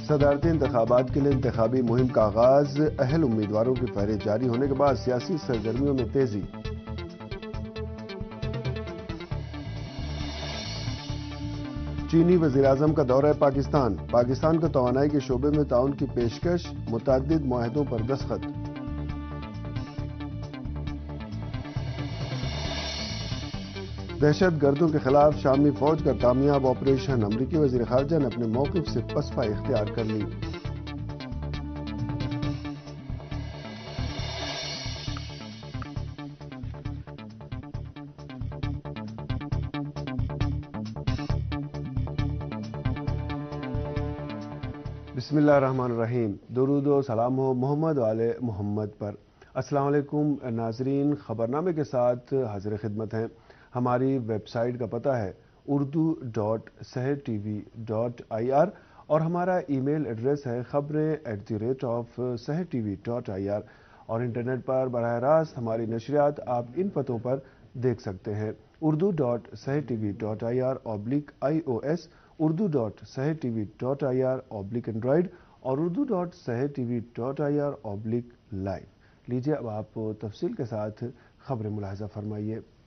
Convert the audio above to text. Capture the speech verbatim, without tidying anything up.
صدارتی انتخابات کے لیے انتخابی مہم کا آغاز، اہل امیدواروں کی فہرست جاری ہونے کے بعد سیاسی سرگرمیوں میں تیزی۔ چینی وزیراعظم کا دورہ پاکستان، پاکستان کو توانائی کے شعبے میں تعاون کی پیشکش، متعدد معاہدوں پر دستخط۔ دہشت گردوں کے خلاف شامی فوج کا کامیاب آپریشن، امریکی وزیر خارجہ نے اپنے موقف سے پسپائی اختیار کر لی۔ بسم اللہ الرحمن الرحیم، درود و سلام ہو محمد و آل محمد پر۔ السلام علیکم ناظرین، خبرنامے کے ساتھ حاضر خدمت ہیں۔ ہماری ویب سائٹ کا پتہ ہے Urdu dot Sahar T V dot آئی آر اور ہمارا ای میل ایڈریس ہے خبریں at the rate of Sahar T V dot آئی آر، اور انٹرنیٹ پر براہ راست ہماری نشریات آپ ان پتوں پر دیکھ سکتے ہیں: Urdu dot Sahar T V dot I R oblique I O S, Urdu dot Sahar T V dot I R oblique android اور Urdu dot Sahar T V dot آئی آر اوبلک لائیو۔ لیجیے اب آپ تفصیل کے ساتھ خبریں ملاحظہ فرمائیے۔